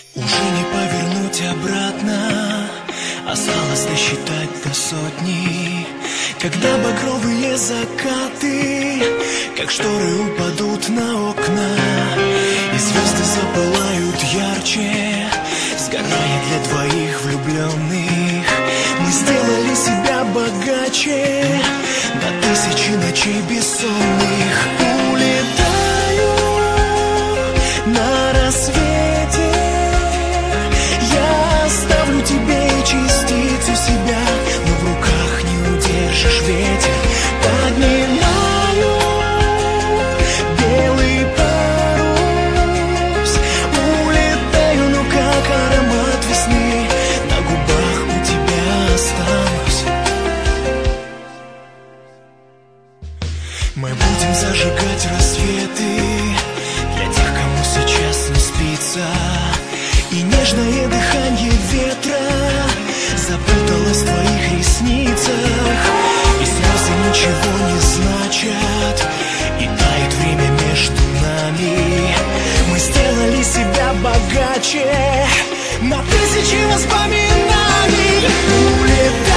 Уже не повернуть обратно, осталось досчитать до сотни. Когда багровые закаты, как шторы, упадут на окна, и звезды запылают ярче, сгорая для двоих влюбленных. Мы сделали себя богаче на тысячи ночей бессонных. Улетаю на рассвете, я оставлю тебе частицу себя, но в руках не удержишь ветер. Поднимаю белый парус, улетаю, но как аромат весны на губах у тебя останусь. Мы будем зажигать рассветы для тех, кому сейчас не спится, и нежное дыхание ветра запуталось в твоих ресницах, и слезы ничего не значат, и тает время между нами. Мы сделали себя богаче на тысячи воспоминаний. Улетаю